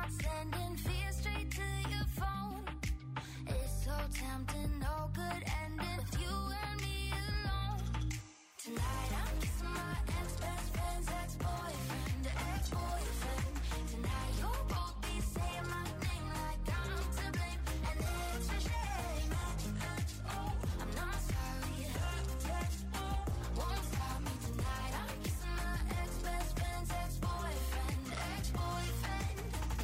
not sending fear straight to your phone. It's so tempting, no good ending with you and me alone. Tonight I'm kissing my ex-best friend's ex-boyfriend, ex-boyfriend. Tonight you'll both be saying my name like I'm to blame, and it's a shame. I'm not sorry, won't stop me tonight. I'm kissing my ex-best friend's ex-boyfriend, ex-boyfriend.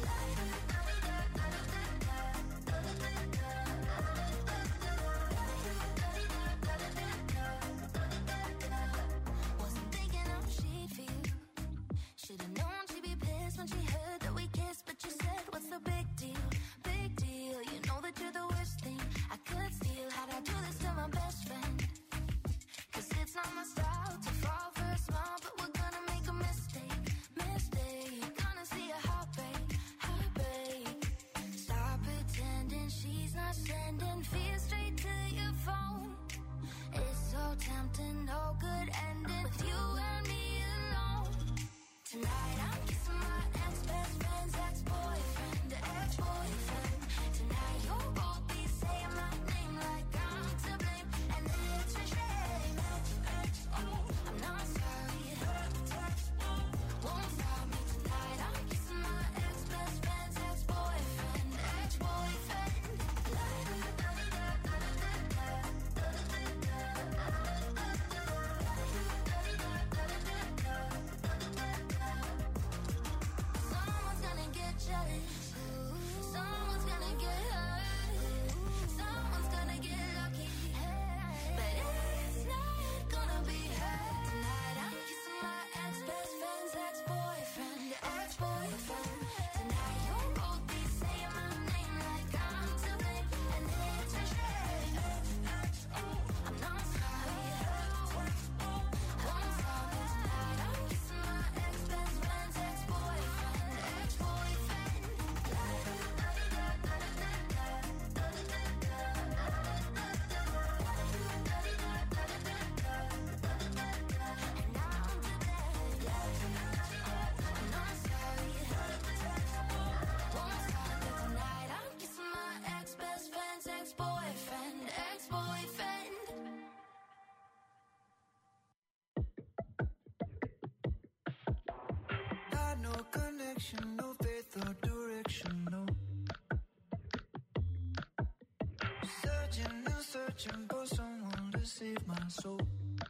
Wasn't thinking of a sheet for you. Should've known she'd be pissed when she heard that we kissed, but you said, what's the big deal? Big deal, you know that you're the worst thing I could steal. How'd I do this to my best friend? 'Cause it's not my style to fall for a smile, but we're gonna make a mistake, mistake. Gonna see a heartbreak, heartbreak. Stop pretending she's not sending fear straight to your phone. It's so tempting, no good ending with you and me alone. Tonight I'm kissing my ex-best friend's ex-boyfriend, ex-boyfriend. Tonight you'll both be saying my name like I'm to blame, and it's a shame. I'm not sorry, won't stop me tonight. I'm kissing my ex-best friend's ex-boyfriend, ex-boyfriend. Someone's gonna get jealous, someone's gonna get hurt, someone's gonna get lucky, but it's not gonna be her. Tonight I'm kissing my ex-best friend's ex-boyfriend, ex-boyfriend. Tonight you'll both be saying my name like I'm to blame, and it's a shame. I'm not sorry, won't stop me tonight. I'm kissing my ex-best friend's ex-boyfriend, ex-boyfriend. And now I'm to blame. I'm not sorry, won't stop me tonight. I'm kissing my ex-best friend's ex-boyfriend, ex-boyfriend. Had no connection, no faith or direction, no. Searching and searching for someone to save my soul.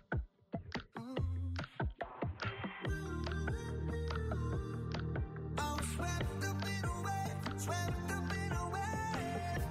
I was swept up in a wave, swept up in a wave.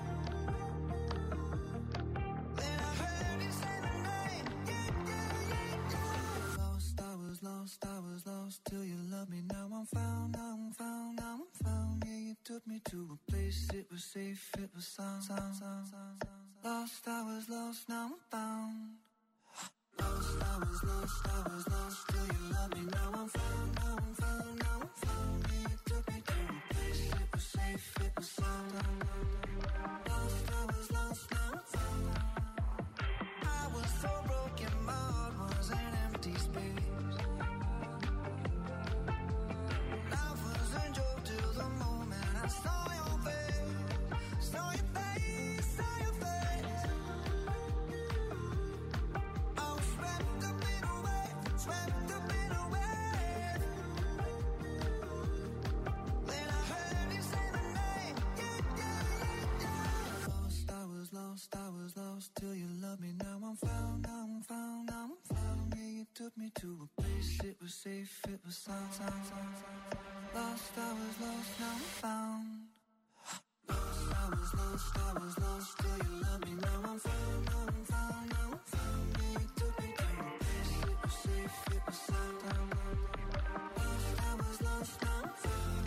Then I heard you say my name, yeah, yeah, yeah, yeah. Lost, I was lost, I was lost till you loved me. Now I'm found, now I'm found, now I'm found. Yeah, you took me to a place, it was safe, it was sound, sound, sound, sound, sound. Lost, I was lost, now I'm found. Lost, I was lost, I was lost till you loved me. Now I'm found, now I'm found, now I'm found. Yeah, you took me to a place, it was safe, it was sound. Lost, I was lost, now I'm found. I was so broken, my heart was an empty space. Life was a joke till the moment I saw your face, saw your face, saw your face. I was swept up in a wave, swept up in a wave. Then I heard you say my name, yeah, yeah, yeah, yeah. Lost, I was lost till you loved me. Now I'm found, now I'm found, now I'm found. Yeah, you took me to a place, it was safe, it was sound, sound, sound, sound. Lost, I was lost, now I'm found. Lost, I was lost, I was lost till you loved me. Now I'm found, now I'm found, now I'm found. Yeah, you took me to a place, it was safe, it was sound. Lost, I was lost, now I'm found.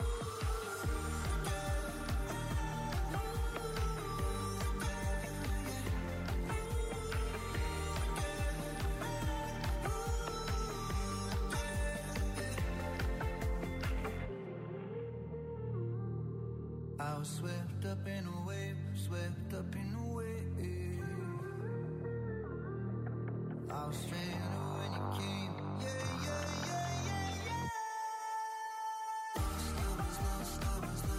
I was swept up in a wave, swept up in a wave. I was stranded when you came, yeah, yeah, yeah, yeah, yeah. Lost, I was lost, I was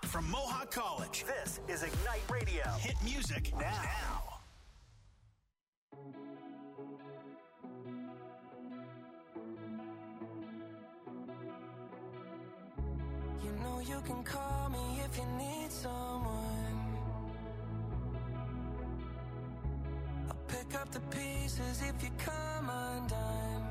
from Mohawk College. This is Ignite Radio. Hit music now. You know you can call me if you need someone. I'll pick up the pieces if you come undone.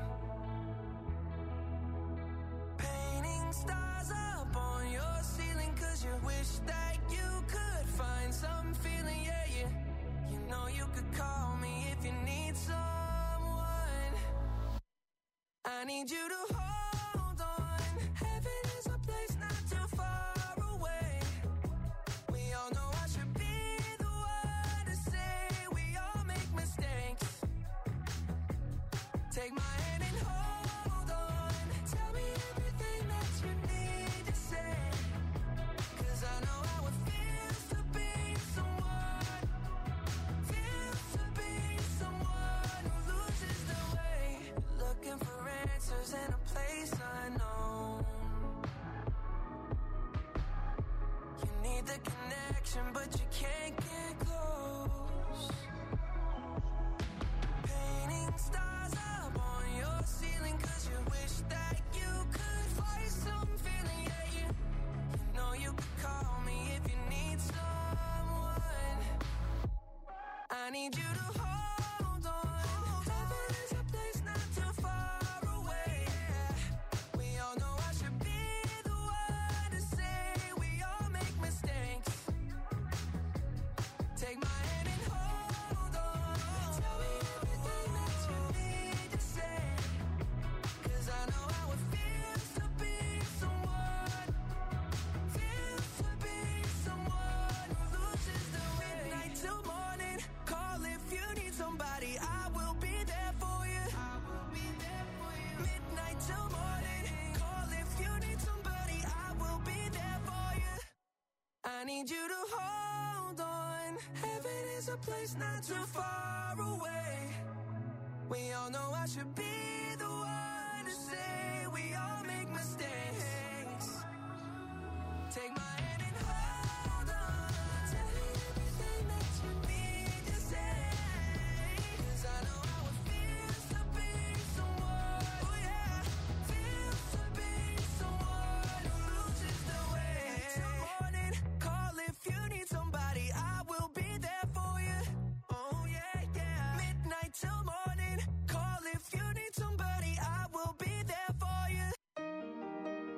Painting stars up on your ceiling 'cause you wish that you could find some feeling, yeah. You know you could call me if you need someone. I need you to hold on. Heaven is a place not too far away. We all know I should be the one to say we all make mistakes. Take my hand and hold on. Tell me everything that you need to say. 'Cause I know how it feels to be someone. Feels to be someone who loses their way. Looking for answers in a place unknown. You need the connection, but you can't get close. Painting stars up on your ceiling 'cause you wish that you could find some feeling, yeah. You know you could call me if you need someone. I need you to hold on. Heaven is a place not too far away. We all know I should be the one to say we all make mistakes. Take my hand and hold on. Tell me everything that you need to say. 'Cause I know how it feels to be someone. Feels to be someone who loses their way. Midnight till morning. Call if you need somebody. I will be there for you. I will be there for you. Midnight till morning. Call if you need somebody. I will be there for you. I need you to hold on. Heaven is a place not too far away. We all know I should be the one to say we all make mistakes. Take my hand and hold on. Tell me everything that you need to say. 'Cause I know how it feels to be someone. Oh yeah, feels to be someone who loses their way. Till morning, call if you need somebody. I will be there for you. Oh yeah, yeah. Midnight till morning, call if you need somebody. I will be there for you.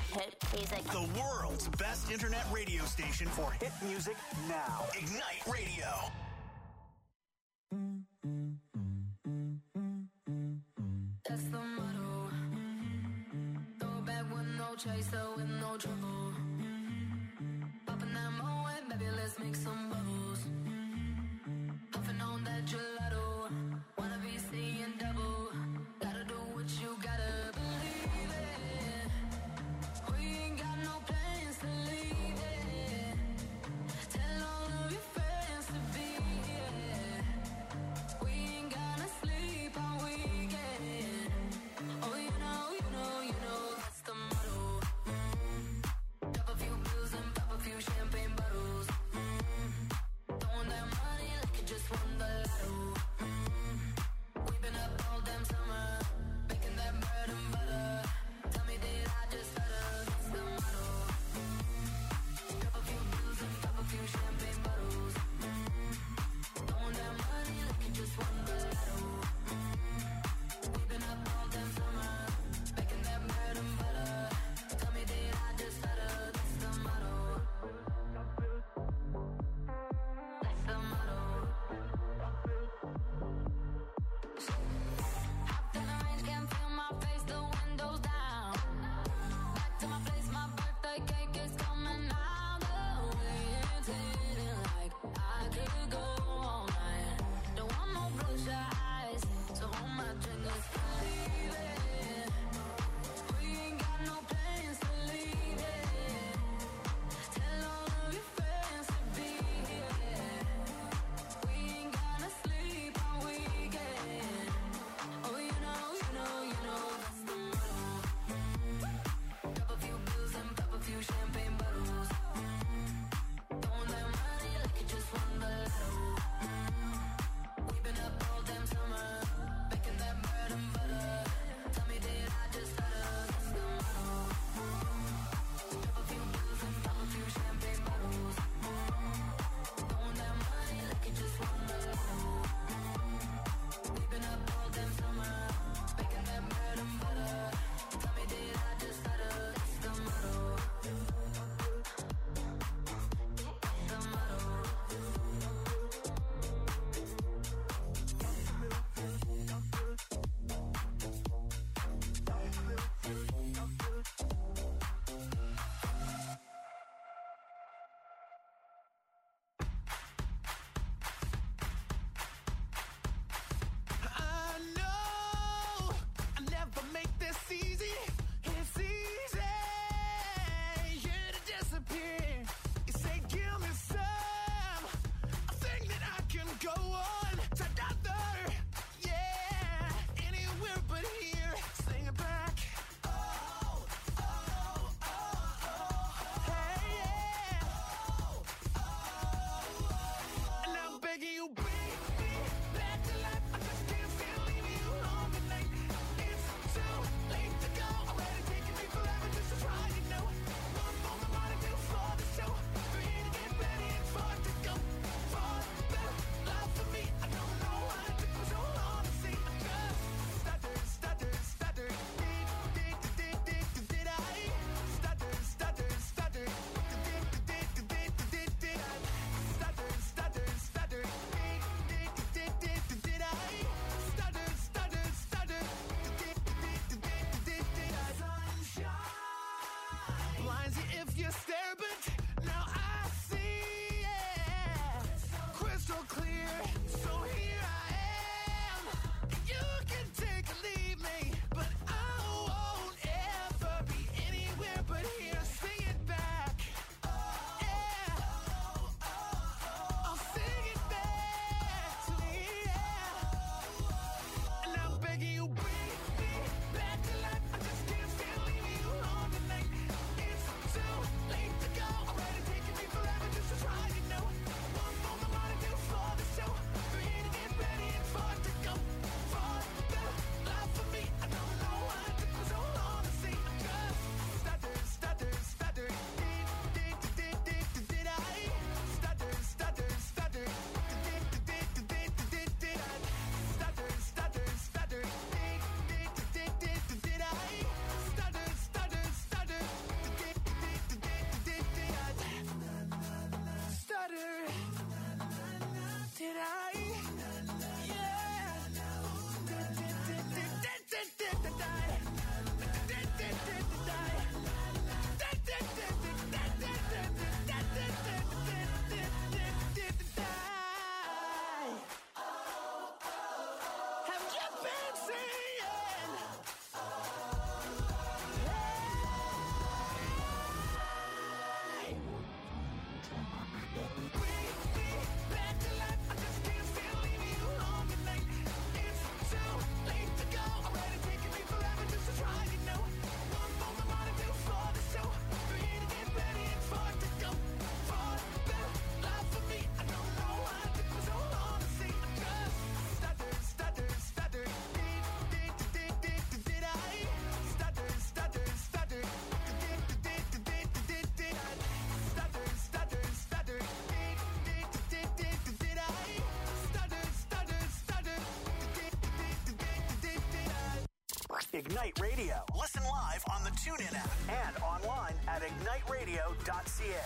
Hit music. The world's best internet radio station for hit music now. Ignite Radio. That's the motto. Throw back with no chaser, with no trouble. Popping that Moet, baby, let's make some bubbles. Puffing on that gelato. Wanna be seeing double. Gotta do what you gotta believe it. We ain't got no plans to leave it. Tell all of your friends to be here. We ain't gonna sleep all weekend. Oh, you know, that's the motto. Drop a few bills and pop a few champagne bottles. Throwing that money like you just won the lotto. We've been up all damn summer, making that bread and butter. Tell me did I just stutter? That's the motto. Drop a few bills and pop a few champagne bottles. Throwing that money like you just won the lotto. We've been up all damn summer, making that bread and butter. Tell me did I just stutter? That's the motto. That's the motto. Hopped in the range, can't feel my face, the windows down. Back to my place, my birthday cake is coming out. The wind's hitting like I could go all night. Don't want no bloodshot eyes, so hold my drink, let's believe it. We ain't got no plans to leave it. Tell all of your friends to be here. We ain't gonna sleep all weekend. Oh, you know, that's the motto. Drop a few bills and pop a few champagne bottles. Throwing that money like you just won the lotto. We've been up all damn summer, making that bread and butter. Tell me did I just stutter? That's the motto. Drop a few bills and pop a few champagne bottles. Throwing that money like you just won the lotto. We've been up all damn summer, making that bread and butter. Tell me did I just stutter? That's the motto. The motto. I know I never make this easy. It's easy, yeah, to disappear. You say, give me some, I think that I can go on together. Yeah, anywhere but here. Sing it back. Oh, oh, oh, oh. Hey, yeah. Oh, oh. And I'm begging you, bring me back to life. I just can't stand leaving you alone tonight. It's too late to go. Already taking me forever just to try, you know. One moment more to do for the show. Three to get ready and four to go. For the love for me, I don't know why it took me so long to see. I just stutter. Did I? Stutter. Did I? Stutter. Did I? Sunshine blinds you if you stare, but now I see it crystal clear. So here I am. You can take or leave me, but I won't ever be anywhere but here. Sing it back. Yeah. I'll sing it back to me. Yeah. And I'm begging you, bring me back to life. I just can't stand leaving you alone tonight. It's too late to go. Already taking me forever just to try, you know. One moment more to do for the show. Three to get Ignite Radio. Listen live on the TuneIn app and online at igniteradio.ca.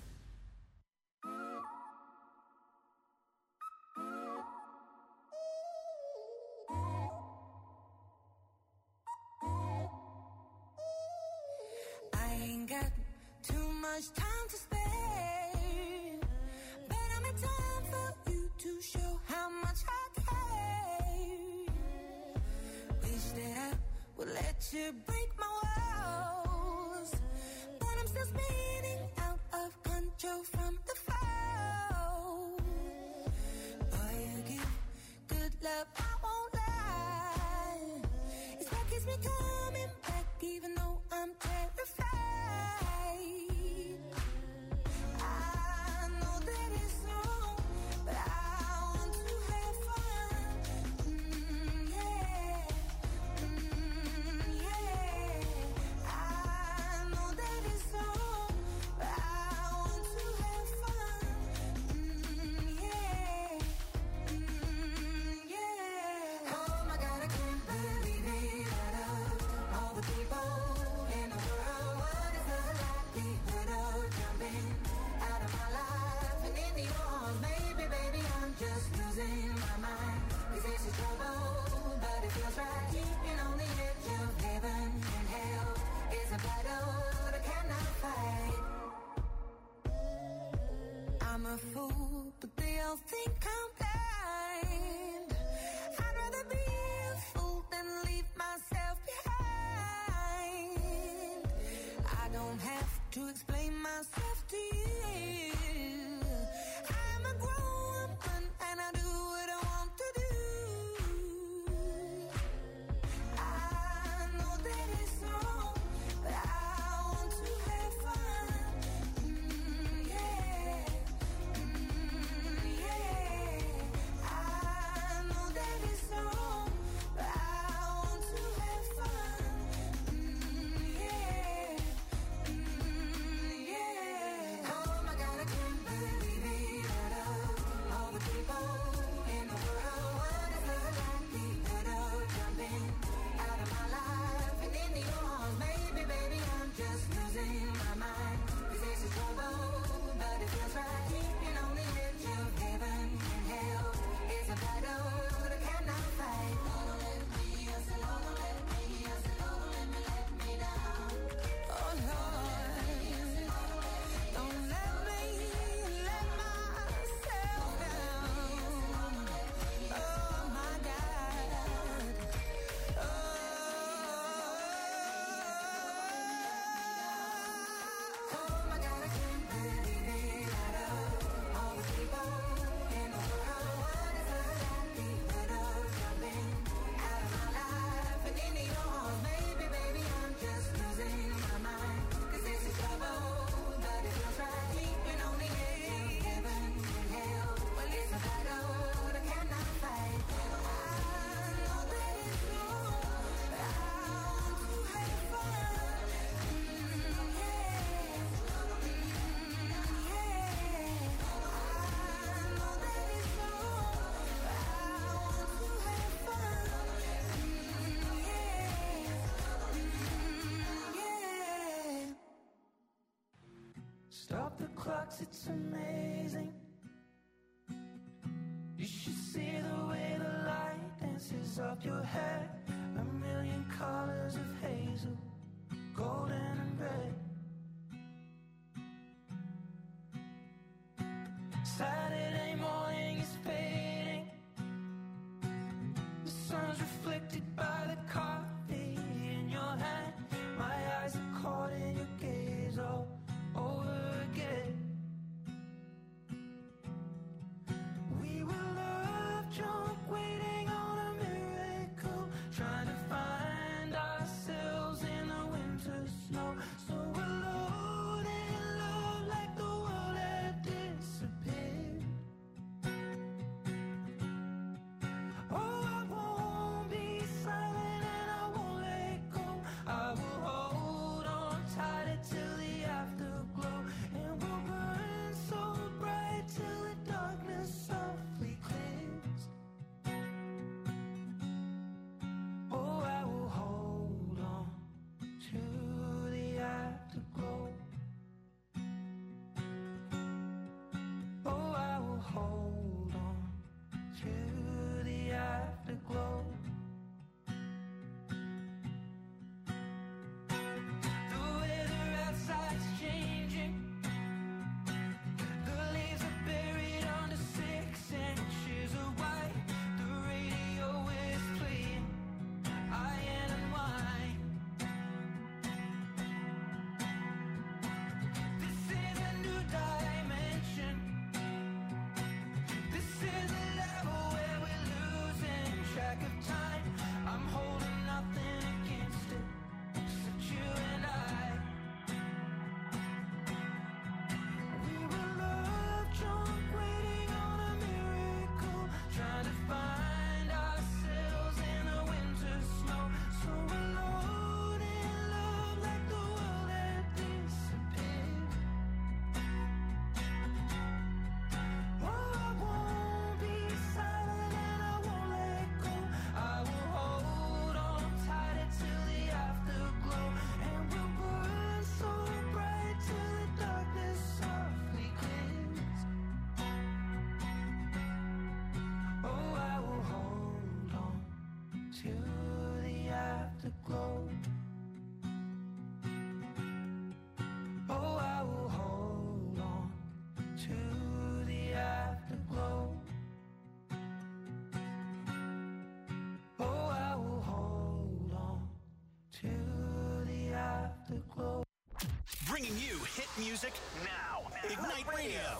I ain't got too much time to spare, but I'm in time for you to show how much I care. Wish that I would let you break my walls, but I'm still spinning out of control from the fall. Boy, you give good love, I won't lie. It's what keeps me coming back, even though I'm terrified. I know that it's wrong, but I want to have fun. Yeah, yeah. I know that it's wrong, but I want to have fun. Yeah, yeah. Oh my God, I can't believe it. Out of all the people in the world, what is the likelihood of jumping out of my life and into yours? Maybe, baby, I'm just losing my mind. 'Cause this is trouble, but it feels right. Keeping on the edge of heaven and hell is a battle that I cannot fight. I'm a fool, but they all think I'm blind. I'd rather be a fool than leave myself behind. I don't have to explain myself to you. I'm a grown woman and I do what I want to do. I know that it's wrong, but I want to have fun. Yeah, yeah. I know that it's wrong, but I want to have fun. Yeah, yeah. Oh my God, I can't believe it. Out of all the people in the world, what is the likelihood of jumping out of my life and into yours? Maybe, baby, I'm just losing my mind. 'Cause this is trouble, but it feels right. Keeping on the edge of heaven and hell is a battle that I cannot fight. Don't let me, I said, don't let me, I said, don't let me down. Oh Lord, don't let me let myself down. Oh my God. Oh my God, I can't believe it. Out of all the people in the world, what is the likelihood of jumping out of my life and into yours? Maybe, baby, I'm just losing my mind. 'Cause this is trouble, but it feels right. Keeping on the edge of heaven and hell. Well, it's a battle that I cannot fight. I know that it's wrong, but I want to have fun. Yeah, yeah. I know that it's wrong, but I want to have fun. Yeah, yeah. Stop the clocks, it's amazing. You should see the way the light dances up your hair. A million colors of hazel, golden and red. Saturday morning is fading. The sun's reflected by the coffee in your hand. My eyes are caught in your gaze all over again. We were love drunk, waiting on a miracle, trying to find ourselves in the winter snow. So alone in love, like the world had disappeared. Oh, I won't be silent and I won't let go. I will hold on tighter till the afterglow, and we'll burn so bright till the darkness softly clears. Oh, I will hold to the afterglow. Oh, I will hold on to the afterglow. Oh, I will hold on to the afterglow. Bringing you hit music now. Ignite Radio.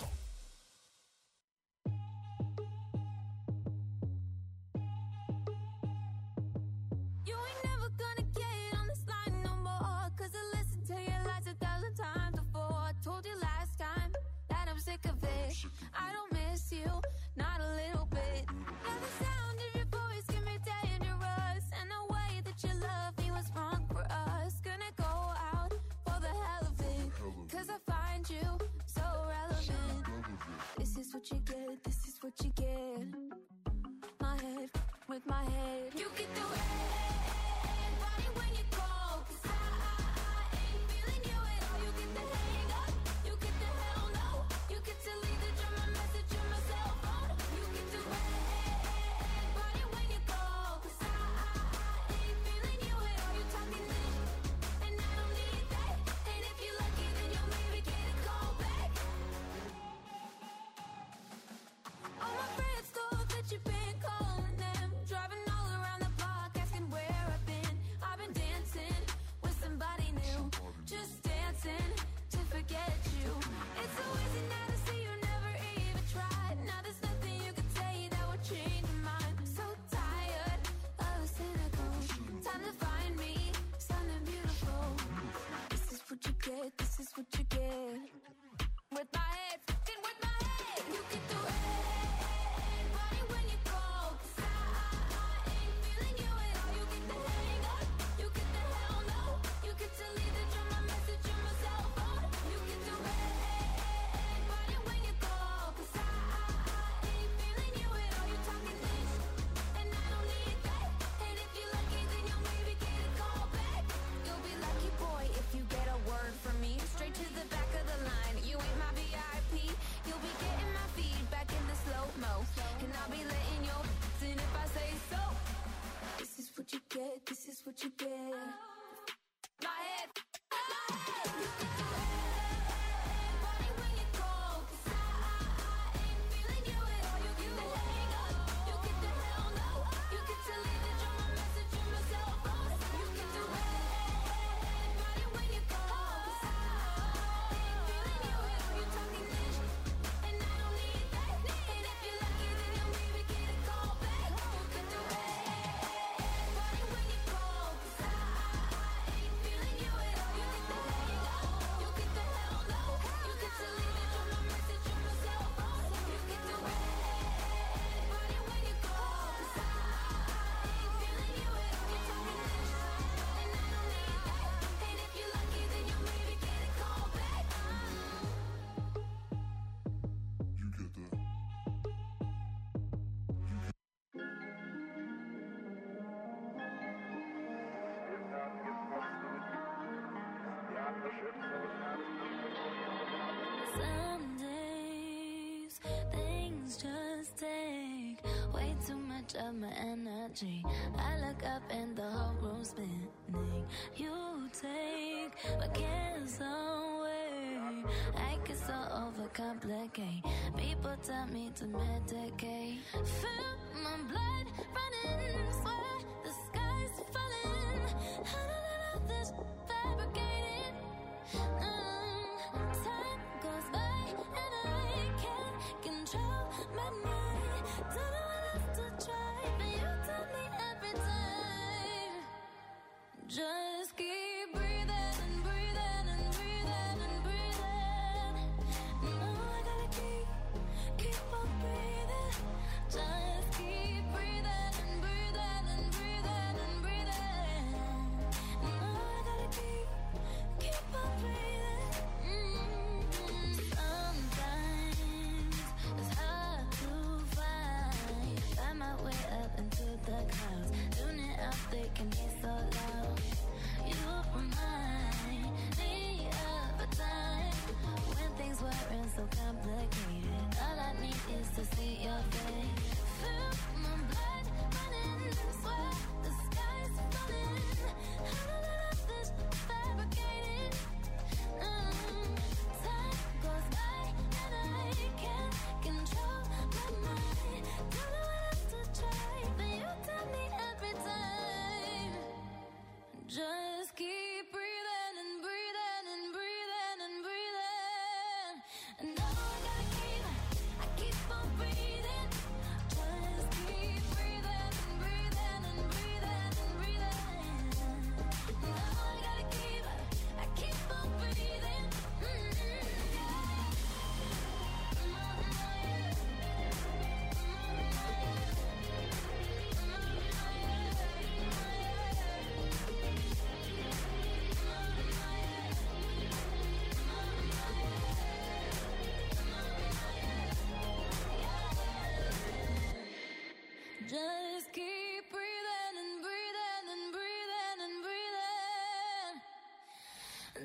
You ain't never gonna get on this line no more, 'cause I listened to your lies 1,000 times before. I told you last time that I'm sick of it. I don't miss you, not a little bit. And the sound of your voice can be dangerous, and the way that you love me was wrong for us. Gonna go out for the hell of it, 'cause I find you so relevant. This is what you get, this is what you get. My head with my head. You get the red body when you call, 'cause I ain't feeling you at all. You get the hang up, you get the hell no. You get to leave the drum, my message on my cell phone. You get the red body when you call, 'cause I ain't feeling you at all. You talking this, and I don't need that. And if you're lucky, then you'll maybe get a call back. All my friends thought that you've been calling them, driving all around the block, asking where I've been. I've been dancing with somebody new, just dancing to forget you. It's so easy now to see you never even tried. Now there's nothing you can say that would change your mind. I'm so tired of the cynical. Time to find me something beautiful. This is what you get, this is what you get. With my head, fucking with my head. You get the red body when you call, 'cause I ain't feeling you at all. You get the hang up, you get the hell no. You get to leave the drum, my message on my cell phone. You get the red body when you call, 'cause I ain't feeling you at all. You talking this, and I don't need that. And if you're lucky, then you'll maybe get a call back. You'll be lucky, boy, if you get a word from me. Straight to the back of the line. You ain't my VIP. You'll be getting my feedback in the slow-mo. And I'll be letting your in if I say so. This is what you get, this is what you get. My head, my head. You get the red body when you call, 'cause I ain't feeling you at all. You get the hang up, you get the hell no. You get to leave the drum, my message on my cell phone. You get the red body when you call, 'cause I ain't feeling you at all. You talking this, and I don't need that. And if you're lucky, then you'll maybe get a call back. You get the red body when you call, 'cause I ain't feeling you at all. You get the hang up, you get the hell no. You get to leave the drum, my message on my cell phone. You get the red body when you call, 'cause I ain't feeling you at all. You talking this, and I don't need that. And if you're lucky, then you'll maybe get a call back. You get that. Some days things just take way too much of my energy. I look up and the whole room's spinning. You take my cares away. I get so overcomplicate. People tell me to medicate. Feel my blood running, swear the sky's falling. How did I let this fabricated? Time goes by and I can't control my mind. Don't know what else to try, but you tell me every time. Just keep breathing and breathing and breathing and breathing. No, I gotta keep on breathing. Just keep breathing and breathing and And all I gotta I keep on breathing. Just keep breathing and breathing and breathing and breathing. And all I gotta I keep on breathing. Just keep breathing and breathing and breathing and breathing. And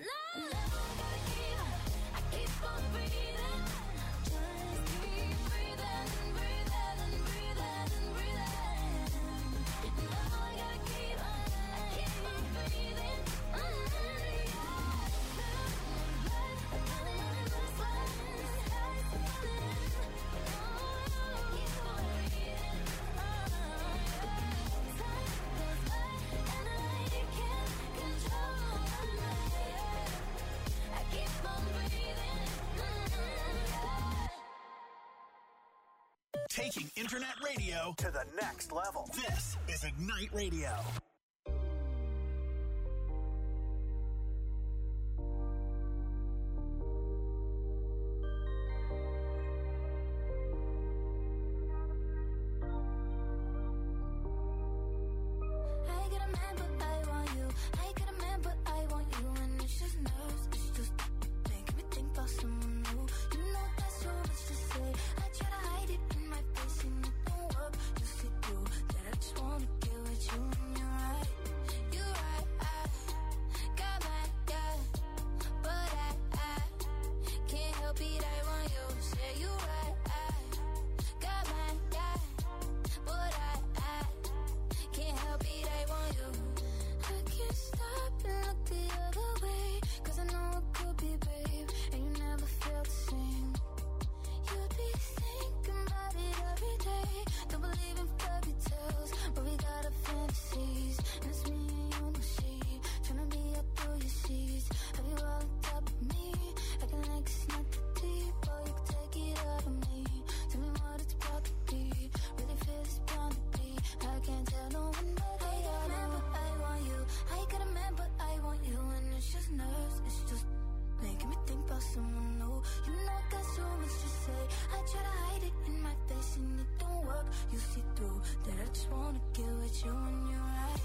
I keep on breathing. Just keep breathing and breathing and breathing and breathing. And all I gotta keep on breathing. Taking internet radio to the next level. This is Ignite Radio. I got a man, but I want you. I got a man, but I want you. And it's just nerves, it's just making me think about someone new. You know there's so much to say. I try to hide it in my face and it don't work. You see through that I just wanna get with you. And you're right, I got my guy, but I can't help it. I want you. Say you right, I got my guy, but I can't help it. I want you. I can't stop and look the other way, 'cause I know it could be brave, and you never felt the same. You'd be thinking about it every day. Don't believe in fairy tales, but we got our fantasies, and it's me and you, no shade. Tryna be up through your seas. Have you all on top of me? Acting like it's not that deep, or you can take it out of me. Tell me what it's about to be. Really feel it's bound to be. I can't tell no one, but I got a man, but I want you. I got a man, but I want you. And it's just nerves, it's just making me think about someone new. You know I got so much to say. I try to hide it in my face and it don't work. You see through that I just wanna get with you. And you're right,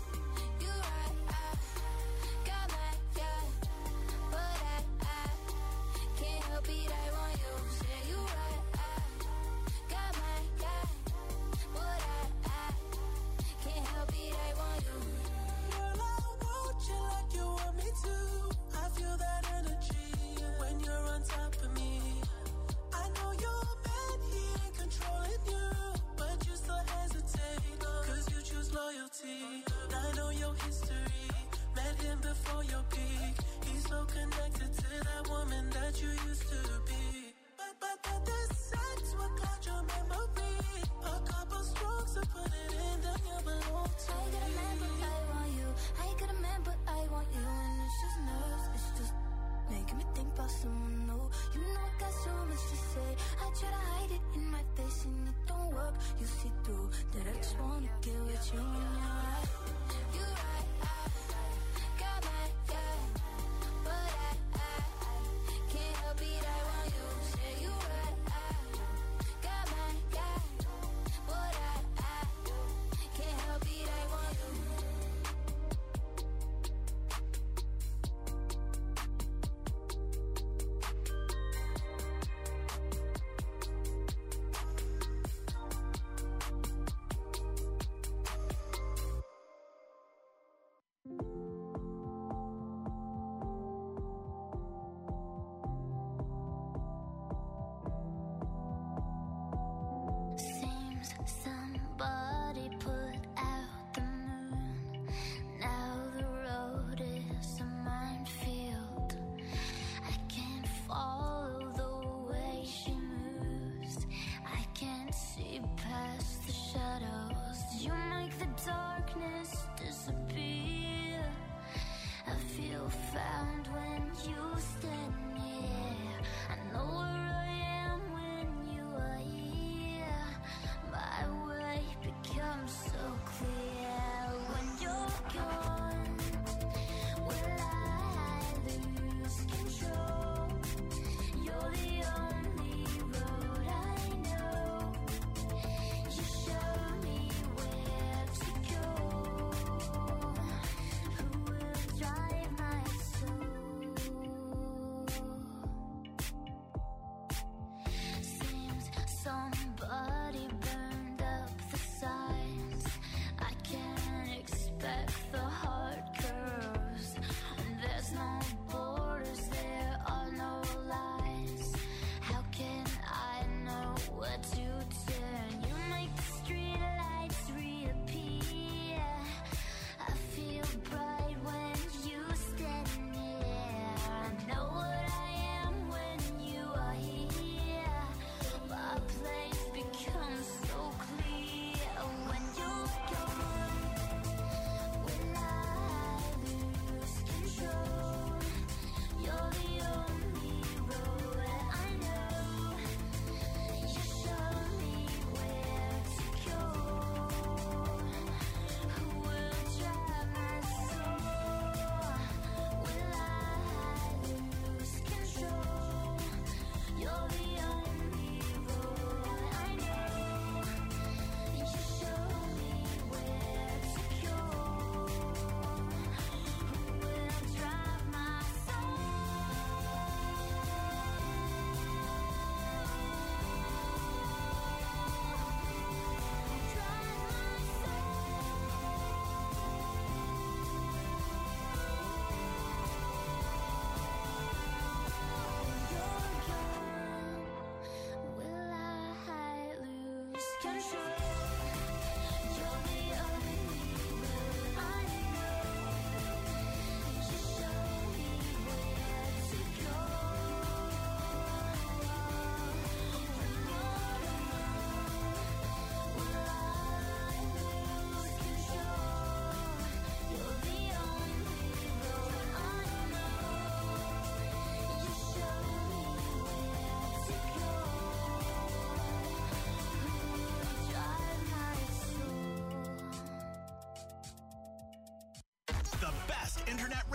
I got my guy, but I can't help it. I want you. Say you right, I got my guy, but I can't help it. I want you. Girl, I want you like you want me to. I feel that energy when you're on top of me. I know you're mad, he ain't controlling you, but you still hesitate, 'cause you choose loyalty. I know your history, met him before your peak. He's so connected to that woman that you used to be. But the sex will cloud your memory. A couple strokes to put it in, then you belong to I got a man, but I want you. I got a man, but I want you. And it's just nerves, it's just making me think about someone new. You know I got so much to say. I try to hide it in my face and it don't work. You see through that I just wanna get with you. And you're right, I got my guy, but I can't help it. I want you. Say you right, I got my guy, but I can't help it. I want you.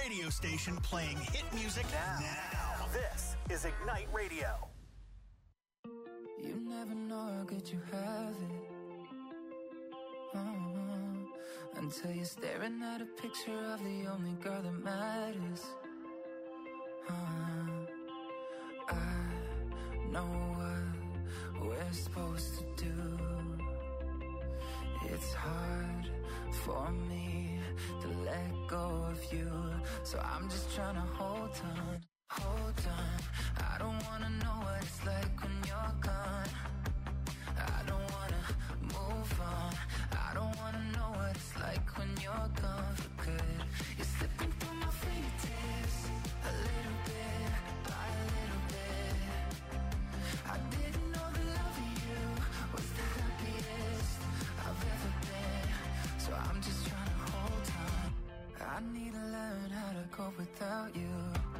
radio station playing hit music now. This is Ignite Radio. You never know how good you have it. Until you're staring at a picture of the only girl that matters. I know what we're supposed to do. It's hard for me to let go of you, so I'm just trying to hold on. I don't wanna know what it's like when you're gone. I don't wanna move on. I don't wanna know what it's like when you're gone for good. You're slipping through my fingertips, a little bit by a little bit. I didn't know the love of you was the happiest I've ever been, so I'm just trying to hold on. I need to learn how to cope without you.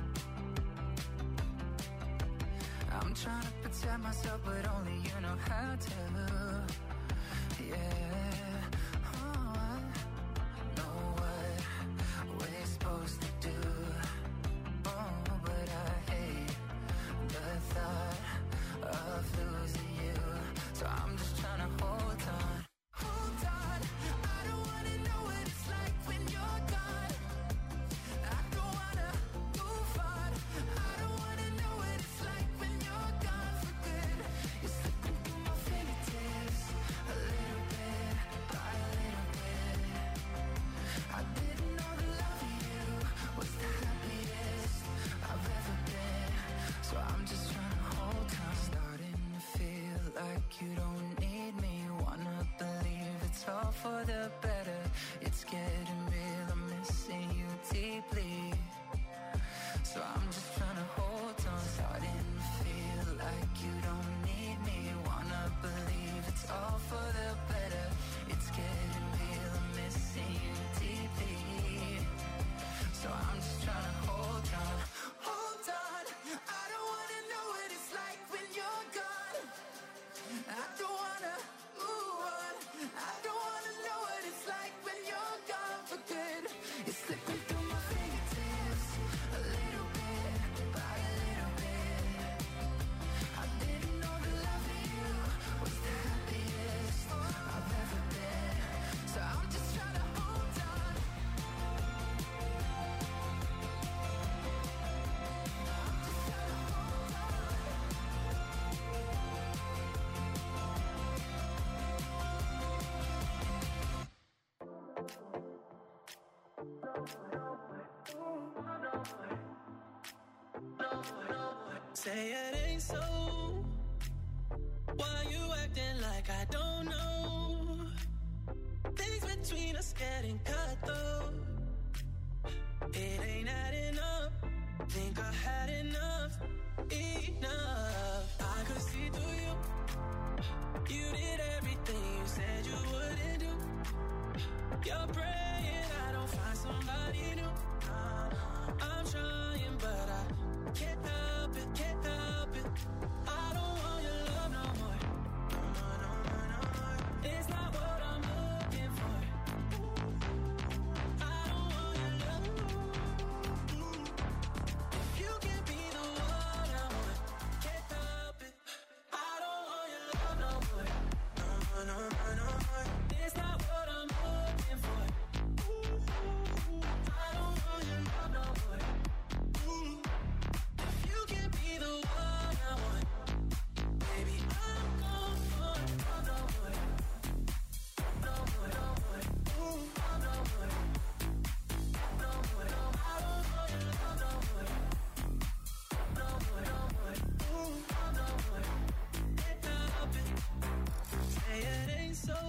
I'm trying to protect myself, but only you know how to. Yeah, oh, I know what we're supposed to do. Oh, but I hate the thought of losing you, so I'm just trying to hold on. Hold on, I don't wanna know what it's like when you're gone. I don't wanna move on. I don't wanna know what it's like when you're gone for good. You're slipping through my fingertips, a little bit by a little bit. I didn't know the love of you was the happiest I've ever been, so I'm just trying to hold on. Starting to feel like you don't need me. Wanna believe it's all for the better. It's getting real, I'm missing you deeply, so I'm just trying to hold on. Starting to feel like you don't need me. Wanna believe it's all for the better. It's getting real, I'm missing you deeply, so I'm just trying to hold on. Hold on, I don't wanna know what it's like when you're gone. I don't wanna move on. I don't wanna know what it's like when you're gone for good. You're slipping through my fingertips, a little bit by a little bit. I didn't know the love of you was the happiest I've ever been, so I'm just trying to hold on. Say it ain't so. Why you acting like I don't know? Things between us getting cut though. It ain't adding up. Think I had enough. I could see through you. You did everything you said you wouldn't do. You're praying I don't find somebody new. I'm trying, but I can't help it, can't help it. I don't want your love no more. No more. It's not what I'm looking for. I don't want your love. If you can be the one I want, can't help it. I don't want your love no more. No more. It's not what I'm looking for. I don't want your love no more. If you can be the one I want, baby, I'm gone for no more. No more. No more. No more. I don't want your love no more. No more. No more. Can't help it. Say it ain't so.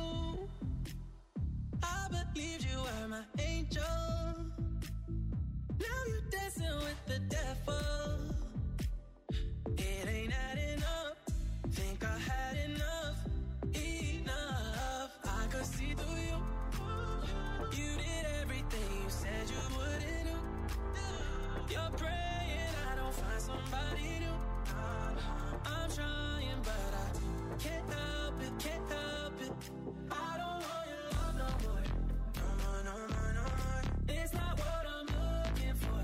I believed you were my angel. Now you're dancing with the devil. It ain't adding up. Think I had enough. I could see through you. You did everything you said you wouldn't do. You're praying I don't find somebody new. I'm trying, but I can't help it, can't help it. I don't want your love no more. No more. It's not what I'm looking for.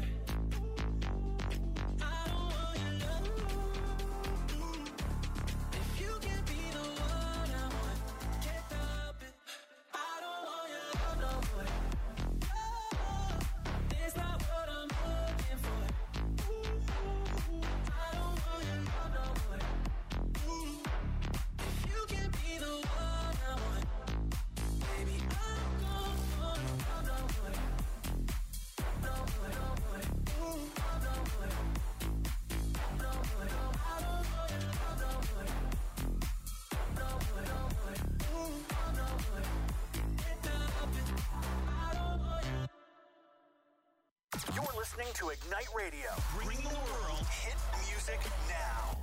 You're listening to Ignite Radio. Bring the world hit music now.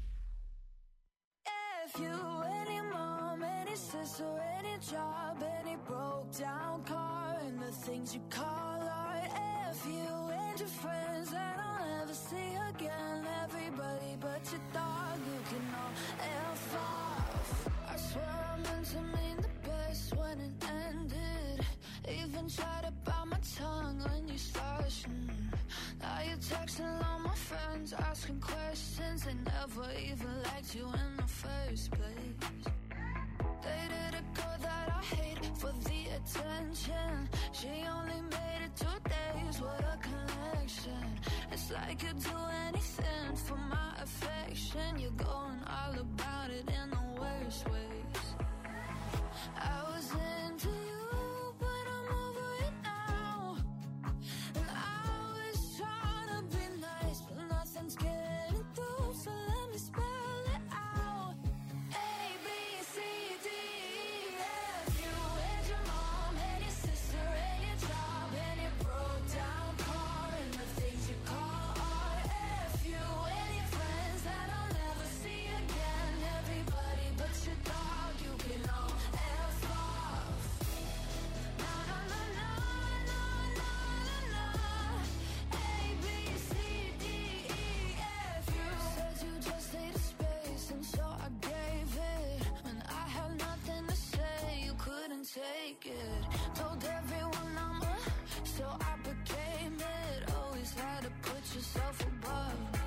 If you, any mom, any sister, any job, any broke down car, and the things you call art. If you and your friends that I'll never see again, everybody but your dog, you can all F off. I swear I meant to mean the best when it ended. Even tried to bite my tongue when you started. Now you're texting all my friends, asking questions. They never even liked you in the first place. Dated a girl that I hate for the attention. She only made it 2 days, what a connection. It's like you'd do anything for my affection. You're going all about it in the worst ways. I was into you, but I'm over it now. And I was trying to be nice, but nothing's getting through, so let me spell it out. A, B, C, D, E, F. You and your mom and your sister and your job and your broke down car and the things you call art. F you and your friends that I'll never see again. Everybody but your dog, you can all F off. Na na na na na na na na. A, B, C, D, E, F. You said you just needed space, and so I gave it. When I had nothing to say, you couldn't take it. Told everyone I'm a, so I became it. Always had to put yourself above me.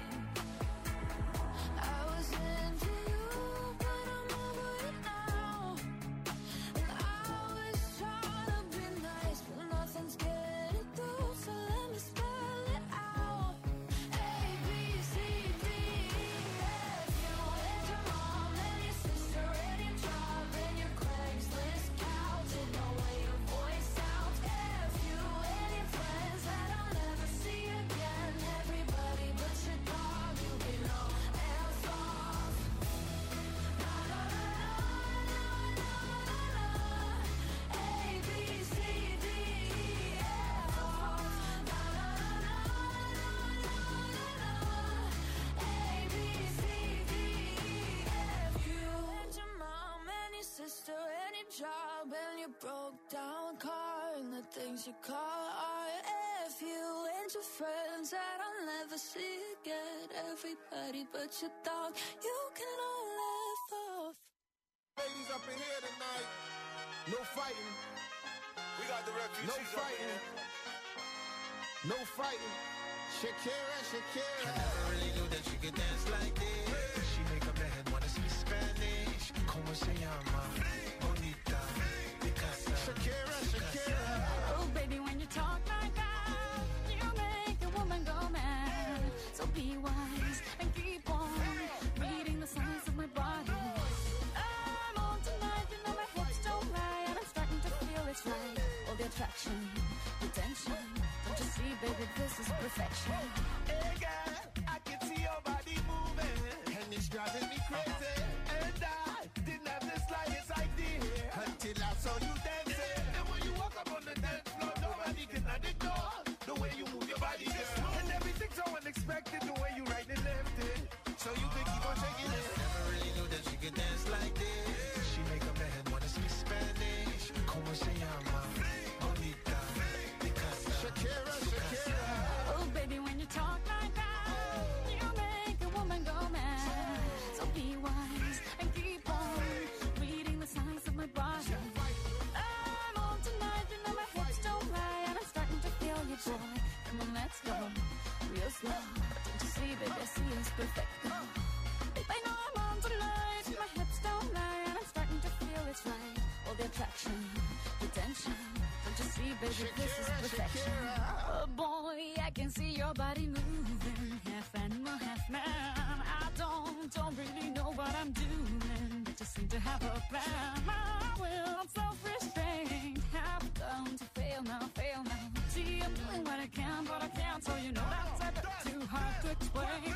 I was into you, but I'm over it now. And I was trying to be nice, but nothing's getting through, so let me spell it out. A, B, C, D, E, F. You and your mom and your sister and your job and your Craigslist couch and the way your voice sounds. F you and your friends that I'll never see again. Everybody but your dog, you can all F off. Na na na na na na na. A, B, C, D, E, F off. Na na na na na na na. A, B, C, D, E, F. You and your mom and your sister and your job and your broke down car and the things you call art. F you and your friends that I'll never see again. Everybody but your dog, you can all laugh off. Ladies up in here tonight. No fighting. We got the refugees No up in fighting. here. No fighting. Shakira, Shakira. I never really knew that she could dance like this. She make a man wanna speak Spanish. Como se llama? Bonita. Picasa. Shakira, Shakira. Oh, baby, when you talk like that, you make a woman go mad. So be wise and keep on reading the signs of my body. I'm on tonight, you know my hips don't lie, and I'm starting to feel it's right. All the attraction, the tension. Don't you see, baby, this is perfection. Hey girl, I can see your body moving, And it's driving me crazy. and I didn't have the slightest idea Until I saw you dancing. And when you walk up on the dance floor, nobody can ignore the way you move your body, girl. And everything's so unexpected, the way you right and left it. So you can keep on shaking it. Never really knew that she could dance like this. She make a man wanna speak Spanish. Como se llama? Bonita. Picasa. Shakira, Shakira. Oh, baby, when you talk like that, you make a woman go mad. So be wise and keep on reading the signs of my body. I'm on tonight, you know my hips don't lie, and I'm starting to feel you, boy. Come on, let's go, real slow. Don't you see, baby, I see it's perfect. Babe, I know I'm on tonight, my hips don't lie, and I'm starting to feel it's right. All the attraction, the tension. Don't you see, baby, this is perfection. Oh boy, I can see your body moving, half animal, half man. I don't really know what I'm doing, but just seem to have a plan. My will, I'm self-restrained, have come to fail now, fail now. See, I'm doing what I can, but I can't, so you know that's a bit too hard to explain.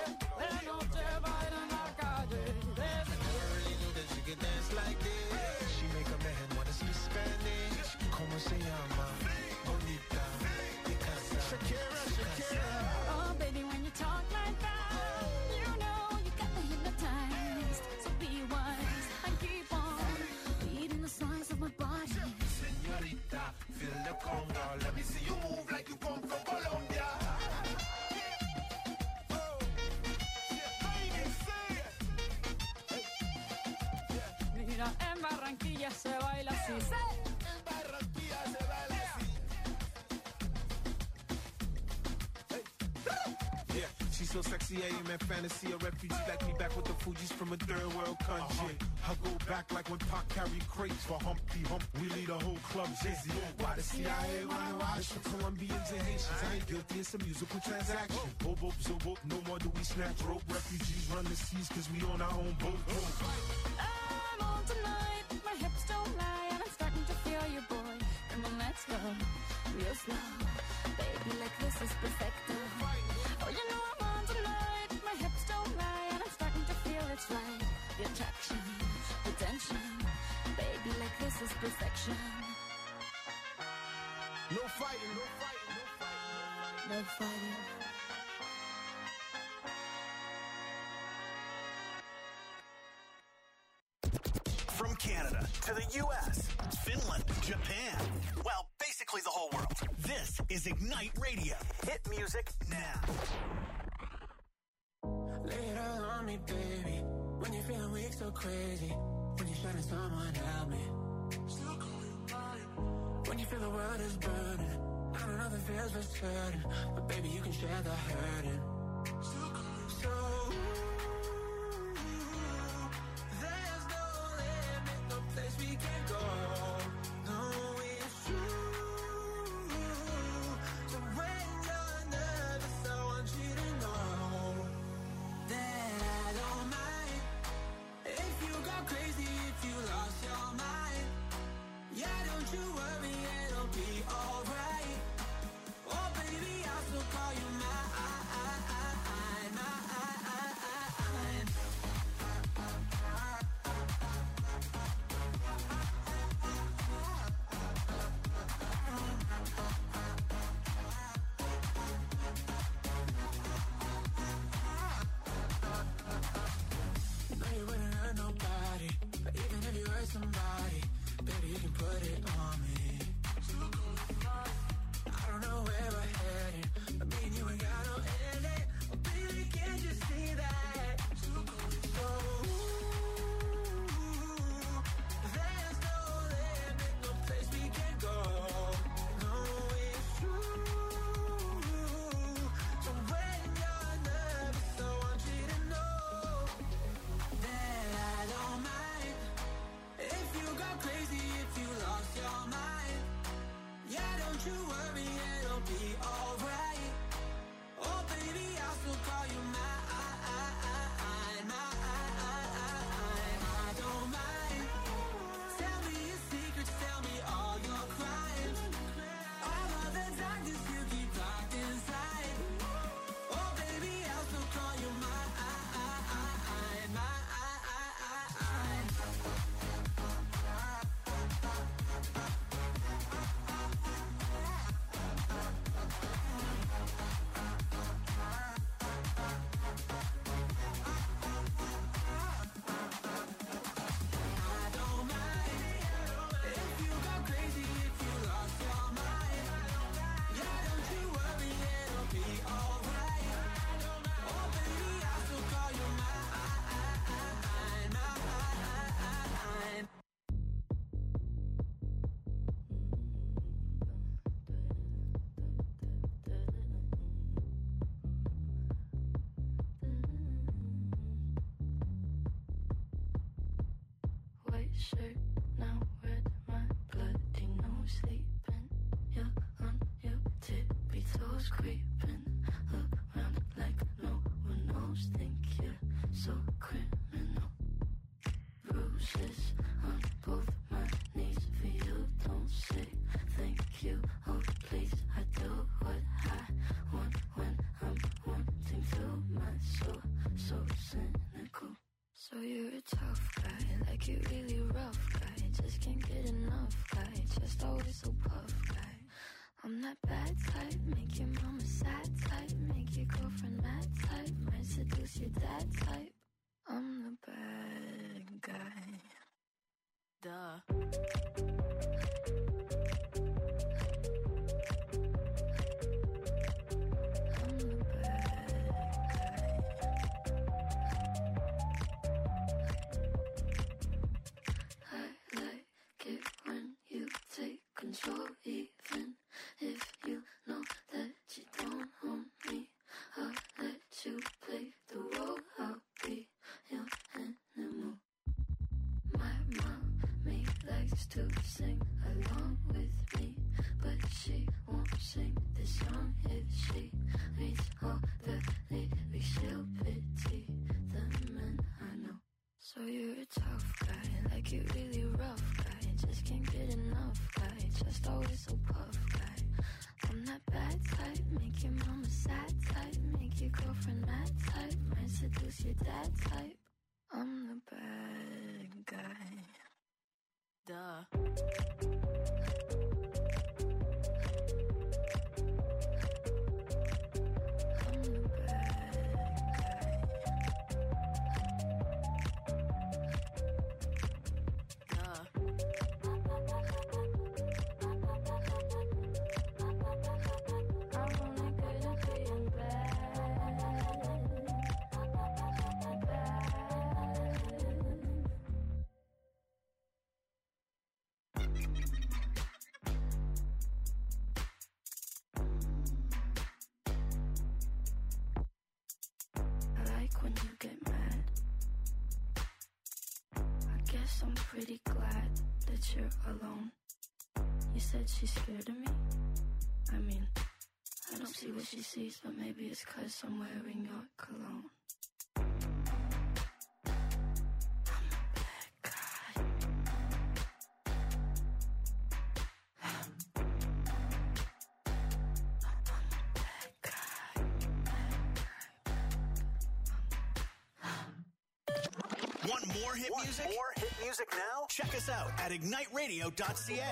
Never really knew that she could dance like this. ¿Cómo se llama? Bonita, Picasa. Shakira, Shakira. Oh, baby, when you talk like that, you know you got me hypnotized. So be wise and keep on reading the signs of my body. Señorita, feel the conga. Let me see you move like you come from Colombia. Mira, en Barranquilla se baila así. En Barranquilla se baila así. Yeah, she's so sexy, I am in fantasy. A refugee like me back with the Fugees from a third world country. I go back like when Pac carried crates for Humpty Hump. We lead a whole club dizzy. Why the CIA wanna watch for Colombians and Haitians? I ain't guilty, it's a musical transaction. Bobo, zobo, no more do we snatch rope. Refugees run the seas cause we on our own boat. I'm on tonight, my hips don't lie, and I'm starting to feel you, boy. Come on, let's go, real slow. Baby, like this is perfecto. Oh, you know I'm on tonight, my hips don't lie, and I'm starting to feel it's right. The attraction, the tension. Baby, like this is perfection. No fighting, no fighting, no fighting. No fighting. From Canada to the U.S., Finland, Japan. Well, basically the whole world. This is Ignite Radio. Hit music now. Lay it all on me, baby. When you're feeling weak, so crazy. When you're shining, someone help me. When you feel the world is burning, I don't know if it feels for certain, but baby, you can share the hurting. So there's no limit, no place we can go. No, it's true. So when you're nervous, I want you to know that I don't mind if you go crazy, if you lost your mind. Yeah, don't you worry, it'll be alright. Oh, baby, I'll still call you mine. You know you wouldn't hurt nobody, but even if you hurt somebody, baby, you can put it on me. I don't know where we're headed, but me and you ain't got no ending. Oh, baby, can't you see that? So, there's no limit, no place we can go. No, it's true. So when you're nervous, I want you to know that I don't mind if you go crazy, if you lost your mind. Yeah, don't you worry, it'll be alright. Oh, baby, I'll still call you mine. I don't mind. Tell me your secrets, tell me all your crimes. All of the darkness you keep locked inside. Oh, baby, I'll still call you mine. I don't mind if you go crazy, if you lost your mind. Yeah, don't you worry, it'll be alright. Oh, baby, I'll still call you mine. White shirt, now red, my bloody nose sleeping. You're on your tippy toes, creeping around like no one knows. Think you're so criminal. Bruises on both my knees for you. Don't say thank you. Oh, please, I do what I want when I'm wanting to. My soul, so cynical. So you're a tough guy, like you really rough guy. Just can't get enough guy, just always so I'm that bad type, make your mama sad type, make your girlfriend mad type, might seduce your dad type. I'm the bad guy. Duh. Control, even if you know that you don't own me. I'll let you play the role. I'll be your animal. My mommy likes to sing along with me, but she won't sing this song if she reads all the lyrics. She'll pity the men I know. So you're a tough guy, like you're really rough guy. Just can't get enough guy, just always so puff guy. I'm that bad type, make your mama sad type, make your girlfriend mad type, might seduce your dad type. I'm the bad guy. Duh. I'm pretty glad that you're alone. You said she's scared of me? I mean, I don't see what she sees, but maybe it's 'cause I'm wearing your cologne. Want more hit music? More hit music now? Check us out at igniteradio.ca.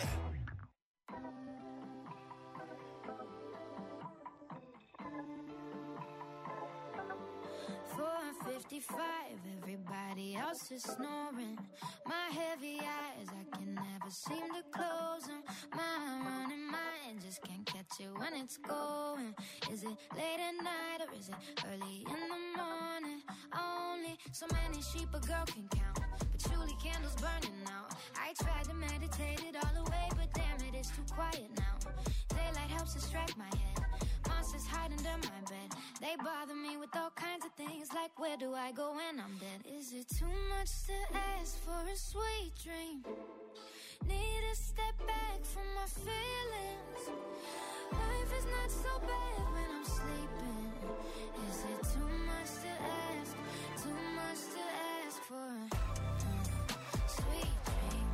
4:55, everybody else is snoring. My heavy eyes, I can never seem to close them. My running mind just can't catch it when it's going. Is it late at night or is it early in the morning? Only so many sheep a girl can count, patchouli candles burning out. I tried to meditate it all away, but damn it, it's too quiet now. Daylight helps distract my head. Monsters hide under my bed. They bother me with all kinds of things, like where do I go when I'm dead? Is it too much to ask for a sweet dream? Need to step back from my feelings. Life is not so bad when I'm sleeping. Is it too much to ask? Too much to ask for a sweet dream?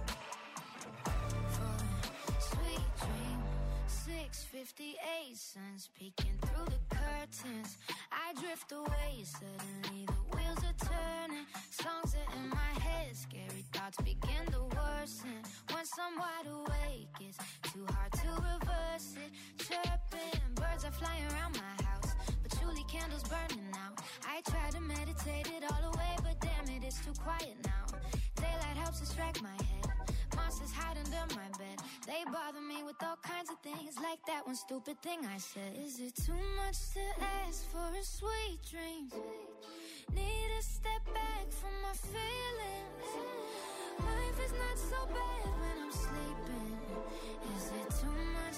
For a sweet dream. 6:58, sun's peeking through the curtains. I drift away, suddenly the wheels are turning. Songs are in my head, scary thoughts begin to worsen. Once I'm wide awake, it's too hard to reverse it. Chirping, birds are flying around my house, patchouli candles burning out. I try to meditate it all away, but damn it, it's too quiet now. Daylight helps distract my head. Monsters hide under my bed. They bother me with all kinds of things, like that one stupid thing I said. Is it too much to ask for a sweet dream? Need to step back from my feelings. Life is not so bad when I'm sleeping. Is it too much